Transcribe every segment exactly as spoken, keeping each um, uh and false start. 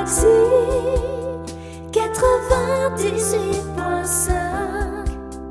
Galaxy quatre-vingt-dix-huit point cinq.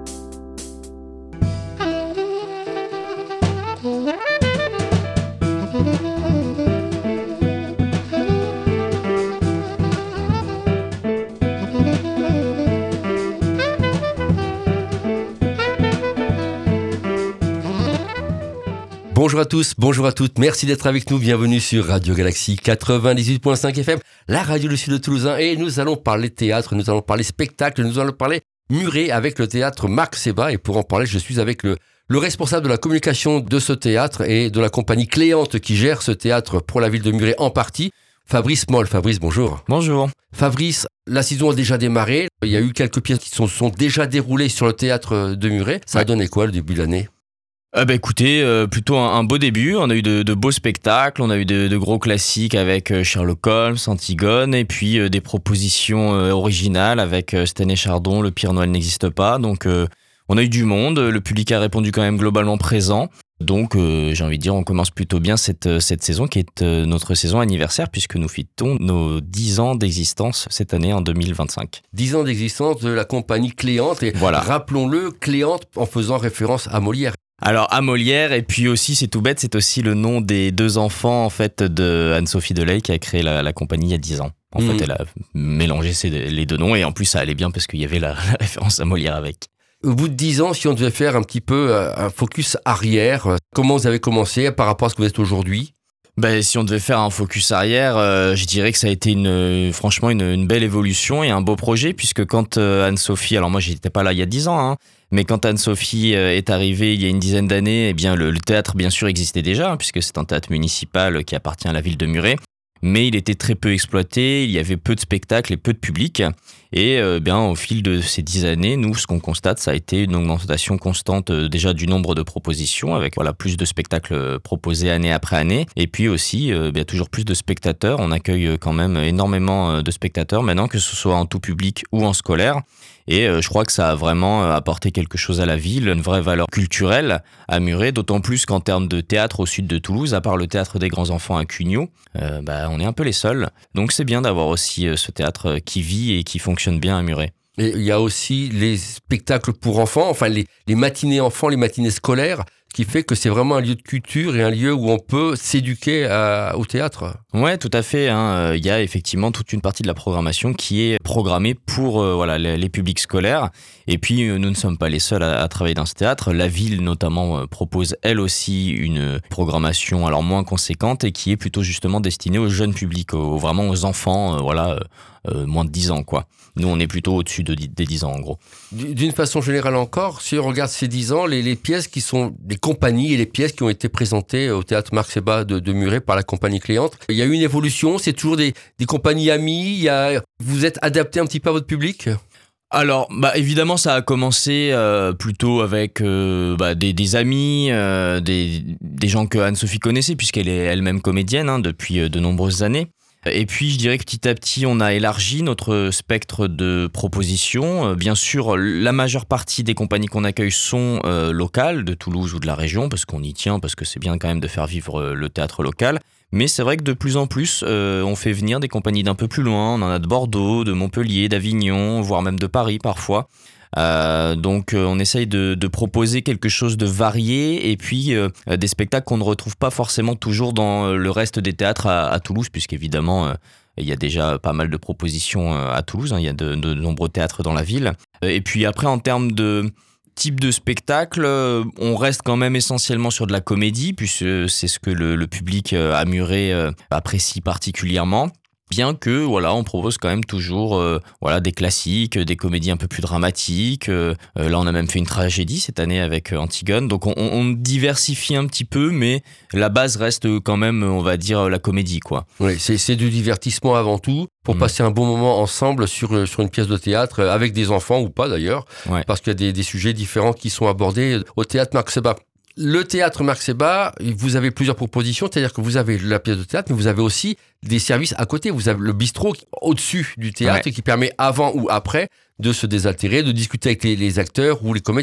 Bonjour à tous, bonjour à toutes, merci d'être avec nous, bienvenue sur Radio Galaxy quatre-vingt-dix-huit point cinq F M, la radio du Sud Toulousain, et nous allons parler théâtre, nous allons parler spectacle, nous allons parler muret avec le théâtre Marc Sébat, et pour en parler, je suis avec le, le responsable de la communication de ce théâtre et de la compagnie Cléante qui gère ce théâtre pour la ville de Muret en partie, Fabrice Moll. Fabrice, bonjour. Bonjour. Fabrice, la saison a déjà démarré, il y a eu quelques pièces qui se sont, sont déjà déroulées sur le théâtre de Muret, ça a donné quoi le début de l'année ? Ah bah écoutez, euh, plutôt un, un beau début, on a eu de, de beaux spectacles, on a eu de, de gros classiques avec euh, Sherlock Holmes, Antigone, et puis euh, des propositions euh, originales avec euh, Stenay Chardon, Le Pire Noël n'existe pas, donc euh, on a eu du monde, le public a répondu quand même globalement présent, donc euh, j'ai envie de dire on commence plutôt bien cette, cette saison qui est euh, notre saison anniversaire puisque nous fêtons nos dix ans d'existence cette année en deux mille vingt-cinq. dix ans d'existence de la compagnie Cléante, et voilà. Rappelons-le, Cléante en faisant référence à Molière. Alors à Molière, et puis aussi c'est tout bête, c'est aussi le nom des deux enfants en fait de Anne-Sophie Delay qui a créé la, la compagnie il y a dix ans. En mmh. fait elle a mélangé ces, les deux noms et en plus ça allait bien parce qu'il y avait la, la référence à Molière avec. Au bout de dix ans, si on devait faire un petit peu un focus arrière, comment vous avez commencé par rapport à ce que vous êtes aujourd'hui ? Ben, si on devait faire un focus arrière, euh, je dirais que ça a été une, franchement une, une belle évolution et un beau projet puisque quand euh, Anne-Sophie, alors moi j'étais pas là il y a dix ans, hein, mais quand Anne-Sophie euh, est arrivée il y a une dizaine d'années, eh bien le, le théâtre bien sûr existait déjà hein, puisque c'est un théâtre municipal qui appartient à la ville de Muret. Mais il était très peu exploité, il y avait peu de spectacles et peu de public. Et euh, bien, au fil de ces dix années, nous, ce qu'on constate, ça a été une augmentation constante euh, déjà du nombre de propositions, avec voilà plus de spectacles proposés année après année. Et puis aussi, euh, bien, toujours plus de spectateurs. On accueille quand même énormément de spectateurs maintenant, que ce soit en tout public ou en scolaire. Et euh, je crois que ça a vraiment apporté quelque chose à la ville, une vraie valeur culturelle à Muret, d'autant plus qu'en termes de théâtre au sud de Toulouse, à part le théâtre des grands enfants à Cugnot, euh, bah, on est un peu les seuls. Donc c'est bien d'avoir aussi euh, ce théâtre qui vit et qui fonctionne bien à Muret. Et il y a aussi les spectacles pour enfants, enfin les, les matinées enfants, les matinées scolaires, qui fait que c'est vraiment un lieu de culture et un lieu où on peut s'éduquer à, au théâtre. Ouais, tout à fait. Hein. Il y a effectivement toute une partie de la programmation qui est programmée pour euh, voilà les, les publics scolaires. Et puis euh, nous ne sommes pas les seuls à, à travailler dans ce théâtre. La ville notamment euh, propose elle aussi une programmation alors moins conséquente et qui est plutôt justement destinée aux jeunes publics, aux, vraiment aux enfants, euh, voilà. Euh, Euh, moins de dix ans, quoi. Nous, on est plutôt au-dessus de, des dix ans, en gros. D'une façon générale encore, si on regarde ces dix ans, les, les pièces qui sont des compagnies et les pièces qui ont été présentées au théâtre Marc Sébat de, de Muret par la compagnie Cléante, il y a eu une évolution, c'est toujours des, des compagnies amies, il y a, vous êtes adapté un petit peu à votre public ? Alors, bah évidemment, ça a commencé euh, plutôt avec euh, bah, des, des amis, euh, des, des gens que Anne-Sophie connaissait, puisqu'elle est elle-même comédienne hein, depuis euh, de nombreuses années. Et puis, je dirais que petit à petit, on a élargi notre spectre de propositions. Bien sûr, la majeure partie des compagnies qu'on accueille sont euh, locales, de Toulouse ou de la région, parce qu'on y tient, parce que c'est bien quand même de faire vivre le théâtre local. Mais c'est vrai que de plus en plus, euh, on fait venir des compagnies d'un peu plus loin. On en a de Bordeaux, de Montpellier, d'Avignon, voire même de Paris parfois. Euh, donc euh, on essaye de, de proposer quelque chose de varié et puis euh, des spectacles qu'on ne retrouve pas forcément toujours dans le reste des théâtres à, à Toulouse puisqu'évidemment euh, il y a déjà pas mal de propositions à Toulouse, hein, il y a de, de nombreux théâtres dans la ville. Et puis après en termes de type de spectacle, on reste quand même essentiellement sur de la comédie puisque c'est ce que le, le public à Muret apprécie particulièrement. Bien que, voilà, on propose quand même toujours euh, voilà, des classiques, des comédies un peu plus dramatiques. Euh, là, on a même fait une tragédie cette année avec euh, Antigone. Donc, on, on diversifie un petit peu, mais la base reste quand même, on va dire, la comédie, quoi. Oui, c'est, c'est du divertissement avant tout, pour mmh. passer un bon moment ensemble sur, sur une pièce de théâtre, avec des enfants ou pas d'ailleurs, ouais. parce qu'il y a des, des sujets différents qui sont abordés au théâtre Marc Sébat. Le théâtre Marc Sébat, vous avez plusieurs propositions, c'est-à-dire que vous avez la pièce de théâtre, mais vous avez aussi des services à côté. Vous avez le bistrot au-dessus du théâtre ouais. qui permet avant ou après de se désaltérer, de discuter avec les, les acteurs ou les comédiens.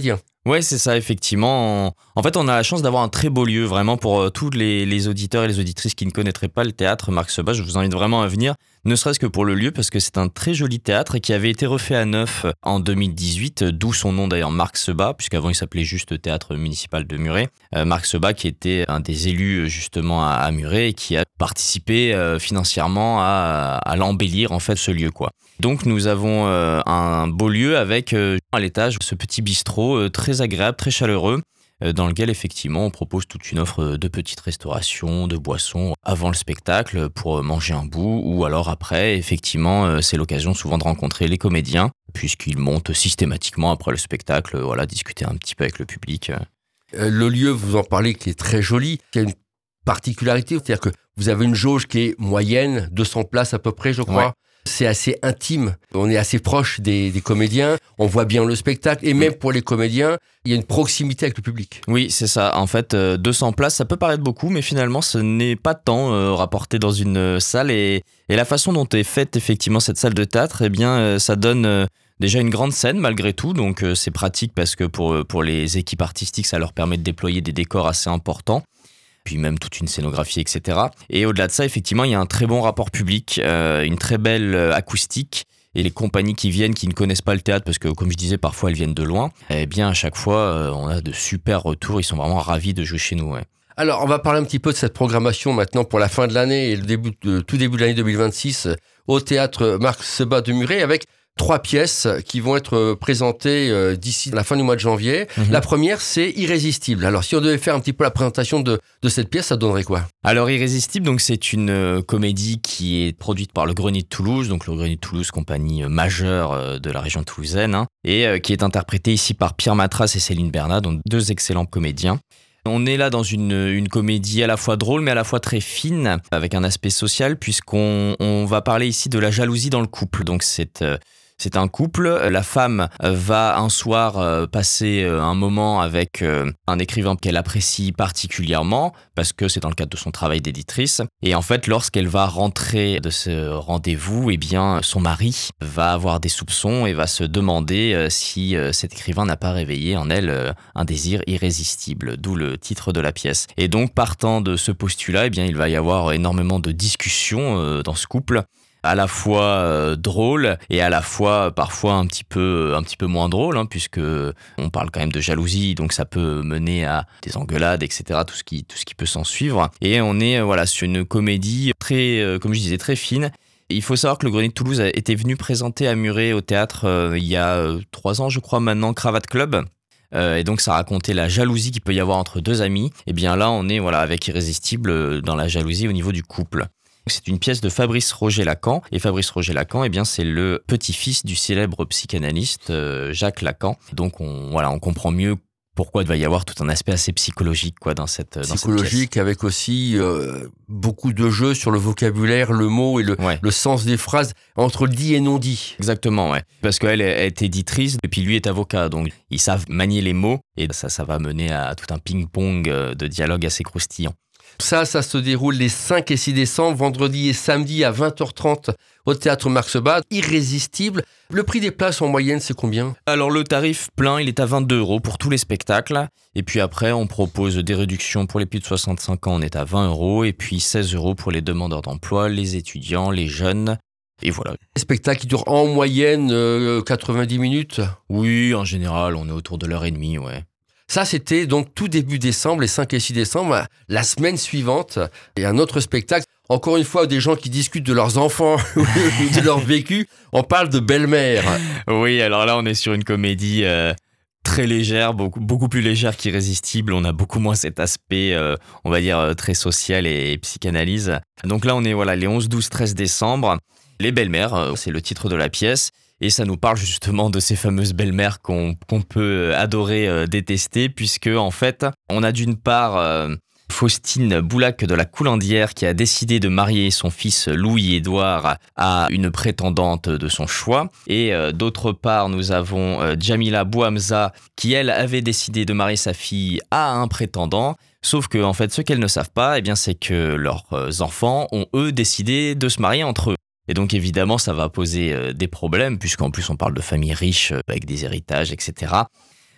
Ouais, c'est ça, effectivement. En fait, on a la chance d'avoir un très beau lieu, vraiment, pour euh, tous les, les auditeurs et les auditrices qui ne connaîtraient pas le théâtre Marc Sebas. Je vous invite vraiment à venir, ne serait-ce que pour le lieu, parce que c'est un très joli théâtre qui avait été refait à neuf en deux mille dix-huit, d'où son nom d'ailleurs, Marc Sebas, puisqu'avant il s'appelait juste Théâtre Municipal de Muret. Euh, Marc Sebas qui était un des élus justement à, à Muret et qui a participé euh, financièrement à, à l'embellir, en fait, ce lieu, quoi. Donc nous avons euh, un beau lieu avec euh, à l'étage ce petit bistrot euh, très agréable, très chaleureux, euh, dans lequel effectivement on propose toute une offre de petites restaurations, de boissons avant le spectacle pour manger un bout, ou alors après, effectivement, euh, c'est l'occasion souvent de rencontrer les comédiens puisqu'ils montent systématiquement après le spectacle, euh, voilà, discuter un petit peu avec le public. Euh, le lieu, vous en parlez, qui est très joli, qui a une particularité, c'est-à-dire que vous avez une jauge qui est moyenne, deux cents places à peu près, je crois. Ouais. C'est assez intime, on est assez proche des, des comédiens, on voit bien le spectacle, et même pour les comédiens, il y a une proximité avec le public. Oui, c'est ça. En fait, euh, deux cents places, ça peut paraître beaucoup, mais finalement, ce n'est pas tant euh, rapporté dans une salle. Et, et la façon dont est faite effectivement cette salle de théâtre, eh bien, euh, ça donne euh, déjà une grande scène malgré tout. Donc, euh, c'est pratique parce que pour, pour les équipes artistiques, ça leur permet de déployer des décors assez importants. Puis même toute une scénographie, et cetera. Et au-delà de ça, effectivement, il y a un très bon rapport public, euh, une très belle acoustique. Et les compagnies qui viennent, qui ne connaissent pas le théâtre, parce que comme je disais, parfois elles viennent de loin, eh bien à chaque fois, euh, on a de super retours. Ils sont vraiment ravis de jouer chez nous. Ouais. Alors, on va parler un petit peu de cette programmation maintenant pour la fin de l'année et le début de, tout début de l'année deux mille vingt-six au théâtre Marc Sebas de Muret avec trois pièces qui vont être présentées euh, d'ici la fin du mois de janvier. Mmh. La première, c'est Irrésistible. Alors, si on devait faire un petit peu la présentation de, de cette pièce, ça donnerait quoi ? Alors, Irrésistible, donc, c'est une euh, comédie qui est produite par le Grenier de Toulouse, donc le Grenier de Toulouse, compagnie euh, majeure euh, de la région toulousaine, hein, et euh, qui est interprétée ici par Pierre Matras et Céline Bernat, donc deux excellents comédiens. On est là dans une, une comédie à la fois drôle mais à la fois très fine, avec un aspect social, puisqu'on on va parler ici de la jalousie dans le couple. Donc, c'est... Euh, C'est un couple, la femme va un soir passer un moment avec un écrivain qu'elle apprécie particulièrement parce que c'est dans le cadre de son travail d'éditrice. Et en fait, lorsqu'elle va rentrer de ce rendez-vous, eh bien, son mari va avoir des soupçons et va se demander si cet écrivain n'a pas réveillé en elle un désir irrésistible, d'où le titre de la pièce. Et donc, partant de ce postulat, eh bien, il va y avoir énormément de discussions dans ce couple, à la fois euh, drôle et à la fois parfois un petit peu un petit peu moins drôle, hein, puisque on parle quand même de jalousie, donc ça peut mener à des engueulades, et cetera. Tout ce qui tout ce qui peut s'en suivre. Et on est euh, voilà sur une comédie très, euh, comme je disais, très fine. Il faut savoir que le Grenier de Toulouse a été venu présenter à Muret au théâtre euh, il y a euh, trois ans, je crois maintenant, Cravate Club. Euh, et donc ça racontait la jalousie qu'il peut y avoir entre deux amis. Et bien là, on est voilà avec Irrésistible dans la jalousie au niveau du couple. C'est une pièce de Fabrice Roger-Lacan, et Fabrice Roger-Lacan, eh bien, c'est le petit-fils du célèbre psychanalyste euh, Jacques Lacan. Donc, on, voilà, on comprend mieux pourquoi il va y avoir tout un aspect assez psychologique quoi, dans cette dans Psychologique, cette avec aussi euh, beaucoup de jeux sur le vocabulaire, le mot et le, ouais. le sens des phrases entre le dit et non dit. Exactement, ouais. Parce qu'elle est éditrice et puis lui est avocat, donc ils savent manier les mots et ça, ça va mener à tout un ping-pong de dialogue assez croustillant. Ça, ça se déroule les cinq et six décembre, vendredi et samedi à vingt heures trente au théâtre Marc Sebas. Irrésistible. Le prix des places en moyenne, c'est combien ? Alors le tarif plein, il est à vingt-deux euros pour tous les spectacles. Et puis après, on propose des réductions pour les plus de soixante-cinq ans, on est à vingt euros. Et puis seize euros pour les demandeurs d'emploi, les étudiants, les jeunes. Et voilà. Les spectacles qui durent en moyenne euh, quatre-vingt-dix minutes ? Oui, en général, on est autour de l'heure et demie, ouais. Ça, c'était donc tout début décembre, les cinq et six décembre. La semaine suivante, il y a un autre spectacle. Encore une fois, des gens qui discutent de leurs enfants ou de leur vécu. On parle de Belle-Mère. Oui, alors là, on est sur une comédie euh, très légère, beaucoup, beaucoup plus légère qu'Irrésistible. On a beaucoup moins cet aspect, euh, on va dire, très social et, et psychanalyse. Donc là, on est voilà les onze, douze, treize décembre. Les Belles-Mères, euh, c'est le titre de la pièce. Et ça nous parle justement de ces fameuses belles-mères qu'on, qu'on peut adorer, euh, détester, puisque en fait, on a d'une part euh, Faustine Boulac de la Coulandière qui a décidé de marier son fils Louis-Édouard à une prétendante de son choix. Et euh, d'autre part, nous avons euh, Jamila Bouhamza qui, elle, avait décidé de marier sa fille à un prétendant. Sauf que, en fait, ce qu'elles ne savent pas, eh bien, c'est que leurs enfants ont, eux, décidé de se marier entre eux. Et donc évidemment, ça va poser euh, des problèmes, puisqu'en plus on parle de familles riches, euh, avec des héritages, et cetera.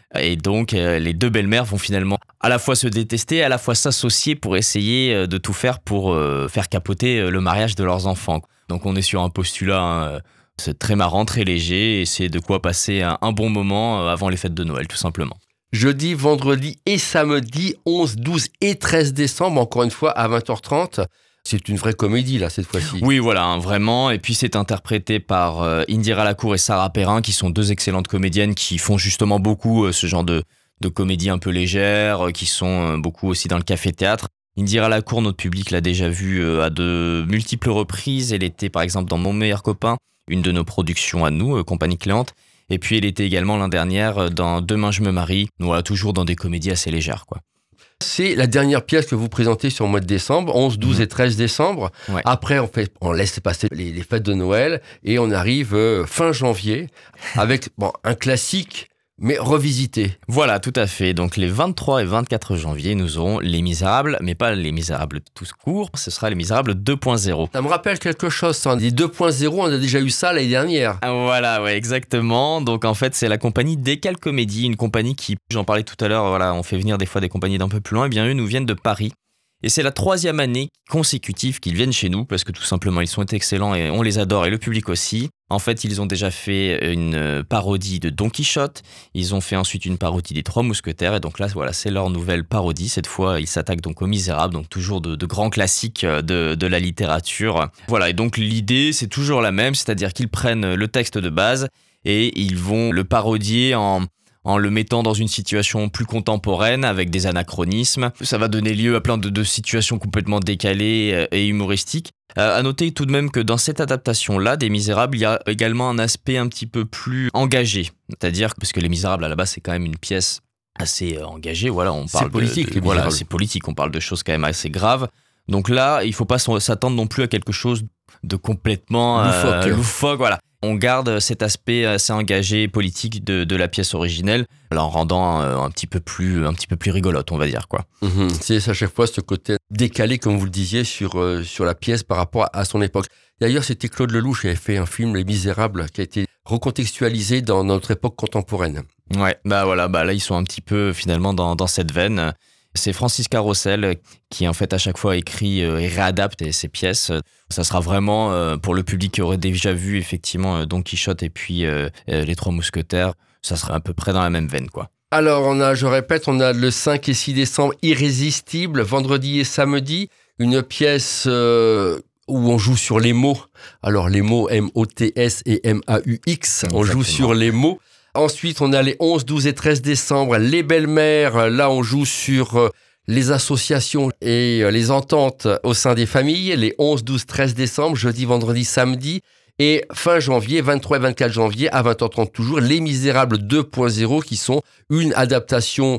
Et donc, euh, les deux belles-mères vont finalement à la fois se détester, à la fois s'associer pour essayer euh, de tout faire pour euh, faire capoter euh, le mariage de leurs enfants. Donc, on est sur un postulat, hein, c'est très marrant, très léger, et c'est de quoi passer un, un bon moment euh, avant les fêtes de Noël, tout simplement. Jeudi, vendredi et samedi, onze, douze et treize décembre, encore une fois à vingt heures trente. C'est une vraie comédie, là, cette fois-ci. Oui, voilà, hein, vraiment. Et puis, c'est interprété par euh, Indira Lacour et Sarah Perrin, qui sont deux excellentes comédiennes qui font justement beaucoup euh, ce genre de, de comédie un peu légère, euh, qui sont euh, beaucoup aussi dans le café-théâtre. Indira Lacour, notre public l'a déjà vue euh, à de multiples reprises. Elle était, par exemple, dans Mon meilleur copain, une de nos productions à nous, euh, Compagnie Cléante. Et puis, elle était également l'an dernier euh, dans Demain je me marie. Voilà, toujours dans des comédies assez légères, quoi. C'est la dernière pièce que vous présentez sur le mois de décembre, onze, douze mmh. et treize décembre. Ouais. Après, on, fait, on laisse passer les, les fêtes de Noël et on arrive euh, fin janvier avec bon, un classique, mais revisité. Voilà, tout à fait. Donc les vingt-trois et vingt-quatre janvier, nous aurons Les Misérables, mais pas Les Misérables tout court, ce sera Les Misérables deux point zéro. Ça me rappelle quelque chose, ça. Les deux point zéro, on a déjà eu ça l'année dernière. Ah, voilà, ouais, exactement. Donc en fait, c'est la compagnie Décale Comédie, une compagnie qui, j'en parlais tout à l'heure, voilà, on fait venir des fois des compagnies d'un peu plus loin, et bien eux nous viennent de Paris. Et c'est la troisième année consécutive qu'ils viennent chez nous, parce que tout simplement, ils sont excellents et on les adore, et le public aussi. En fait, ils ont déjà fait une parodie de Don Quichotte, ils ont fait ensuite une parodie des Trois Mousquetaires, et donc là, voilà, c'est leur nouvelle parodie. Cette fois, ils s'attaquent donc aux Misérables, donc toujours de, de grands classiques de, de la littérature. Voilà, et donc l'idée, c'est toujours la même, c'est-à-dire qu'ils prennent le texte de base et ils vont le parodier en... en le mettant dans une situation plus contemporaine avec des anachronismes. Ça va donner lieu à plein de, de situations complètement décalées et humoristiques. Euh, à noter tout de même que dans cette adaptation-là des Misérables, il y a également un aspect un petit peu plus engagé. C'est-à-dire, parce que Les Misérables, à la base, c'est quand même une pièce assez engagée. Voilà, on parle c'est politique, de, de, les voilà, Misérables. C'est politique, on parle de choses quand même assez graves. Donc là, il ne faut pas s'attendre non plus à quelque chose de complètement loufoque. Euh, loufoque, voilà. On garde cet aspect assez engagé politique de, de la pièce originelle, en rendant euh, un petit peu plus, un petit peu plus rigolote, on va dire, quoi. Mmh, c'est à chaque fois ce côté décalé, comme vous le disiez, sur, euh, sur la pièce par rapport à son époque. D'ailleurs, c'était Claude Lelouch qui avait fait un film, Les Misérables, qui a été recontextualisé dans notre époque contemporaine. Ouais, bah voilà, bah là ils sont un petit peu finalement dans, dans cette veine. C'est Francis Carossel qui en fait à chaque fois écrit et réadapte ses pièces. Ça sera vraiment pour le public qui aurait déjà vu effectivement Don Quichotte et puis euh, Les Trois Mousquetaires, ça sera à peu près dans la même veine, quoi. Alors on a, je répète, on a le cinq et six décembre, Irrésistible, vendredi et samedi, une pièce euh, où on joue sur les mots. Alors les mots M O T S et M A U X, on joue sur les mots. Ensuite, on a les onze, douze et treize décembre, Les Belles-Mères. Là, on joue sur les associations et les ententes au sein des familles. Les onze, douze, treize décembre, jeudi, vendredi, samedi. Et fin janvier, vingt-trois et vingt-quatre janvier, à vingt heures trente toujours, Les Misérables deux point zéro, qui sont une adaptation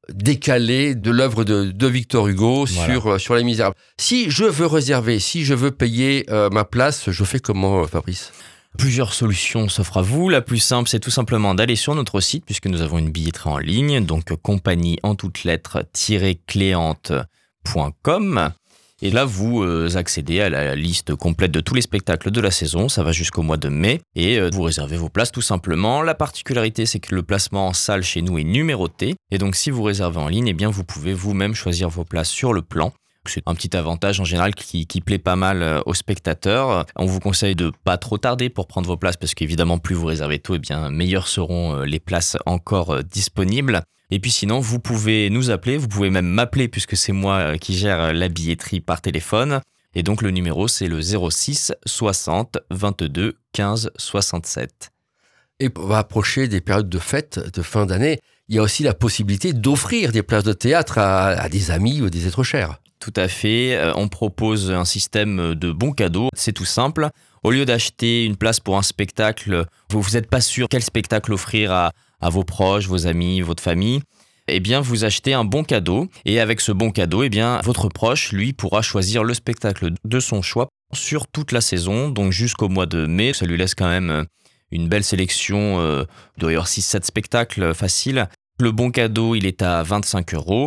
décalée de l'œuvre de, de Victor Hugo voilà. sur, sur Les Misérables. Si je veux réserver, si je veux payer euh, ma place, je fais comment, Fabrice ? Plusieurs solutions s'offrent à vous. La plus simple, c'est tout simplement d'aller sur notre site, puisque nous avons une billetterie en ligne, donc compagnie en toutes lettres cléante point com. Et là, vous euh, accédez à la liste complète de tous les spectacles de la saison. Ça va jusqu'au mois de mai. Et euh, vous réservez vos places tout simplement. La particularité, c'est que le placement en salle chez nous est numéroté. Et donc, si vous réservez en ligne, eh bien, vous pouvez vous-même choisir vos places sur le plan. C'est un petit avantage en général qui, qui plaît pas mal aux spectateurs. On vous conseille de pas trop tarder pour prendre vos places parce qu'évidemment, plus vous réservez tôt, eh bien, meilleures seront les places encore disponibles. Et puis sinon, vous pouvez nous appeler, vous pouvez même m'appeler puisque c'est moi qui gère la billetterie par téléphone. Et donc, le numéro, c'est le zéro six soixante vingt-deux quinze soixante-sept. Et on va approcher des périodes de fête, de fin d'année. Il y a aussi la possibilité d'offrir des places de théâtre à, à des amis ou des êtres chers. Tout à fait. On propose un système de bons cadeaux. C'est tout simple. Au lieu d'acheter une place pour un spectacle, vous n'êtes pas sûr quel spectacle offrir à, à vos proches, vos amis, votre famille, eh bien, vous achetez un bon cadeau. Et avec ce bon cadeau, eh bien, votre proche, lui, pourra choisir le spectacle de son choix sur toute la saison, donc jusqu'au mois de mai. Ça lui laisse quand même une belle sélection, euh, il doit y avoir six sept spectacles faciles. Le bon cadeau, il est à vingt-cinq euros.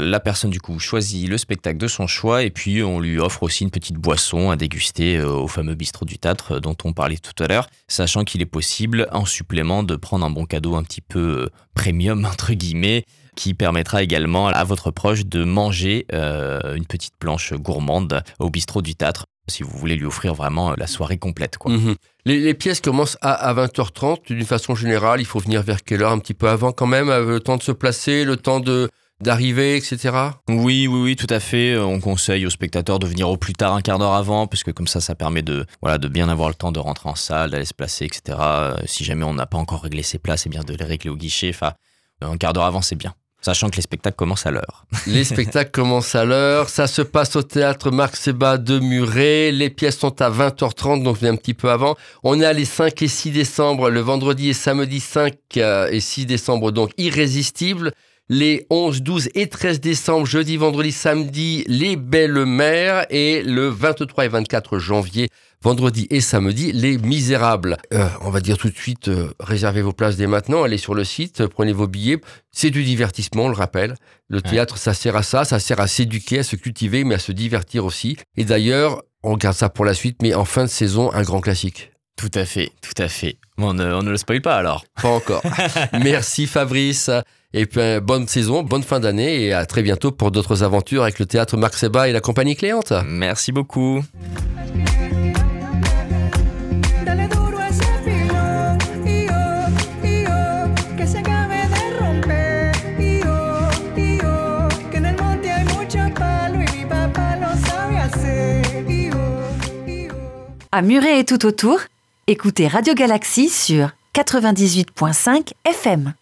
La personne du coup choisit le spectacle de son choix et puis on lui offre aussi une petite boisson à déguster au fameux bistrot du théâtre dont on parlait tout à l'heure, sachant qu'il est possible en supplément de prendre un bon cadeau un petit peu premium entre guillemets, qui permettra également à votre proche de manger euh, une petite planche gourmande au bistrot du théâtre, si vous voulez lui offrir vraiment la soirée complète, quoi. Mmh. Les, les pièces commencent à, à vingt heures trente, d'une façon générale, il faut venir vers quelle heure? Un petit peu avant quand même, le temps de se placer, le temps de... d'arriver, et cetera. Oui, oui, oui, tout à fait. On conseille aux spectateurs de venir au plus tard un quart d'heure avant, parce que comme ça, ça permet de, voilà, de bien avoir le temps de rentrer en salle, d'aller se placer, et cetera. Si jamais on n'a pas encore réglé ses places, eh bien de les régler au guichet. Enfin, un quart d'heure avant, c'est bien. Sachant que les spectacles commencent à l'heure. Les spectacles commencent à l'heure. Ça se passe au théâtre Marc Sébat de Muret. Les pièces sont à vingt heures trente, donc un petit peu avant. On a les cinq et six décembre, le vendredi et samedi cinq et six décembre, donc Irrésistible. Les onze, douze et treize décembre, jeudi, vendredi, samedi, Les Belles-Mères. Et le vingt-trois et vingt-quatre janvier, vendredi et samedi, Les Misérables. Euh, on va dire tout de suite, euh, réservez vos places dès maintenant, allez sur le site, prenez vos billets. C'est du divertissement, on le rappelle. Le théâtre, ça sert à ça, ça sert à s'éduquer, à se cultiver, mais à se divertir aussi. Et d'ailleurs, on garde ça pour la suite, mais en fin de saison, un grand classique. Tout à fait, tout à fait. Bon, on, ne, on ne le spoil pas alors. Pas encore. Merci Fabrice. Et puis, bonne saison, bonne fin d'année et à très bientôt pour d'autres aventures avec le théâtre Marc Sébat et la compagnie Cléante. Merci beaucoup. À Muret et tout autour, écoutez Radio Galaxy sur quatre-vingt-dix-huit virgule cinq F M.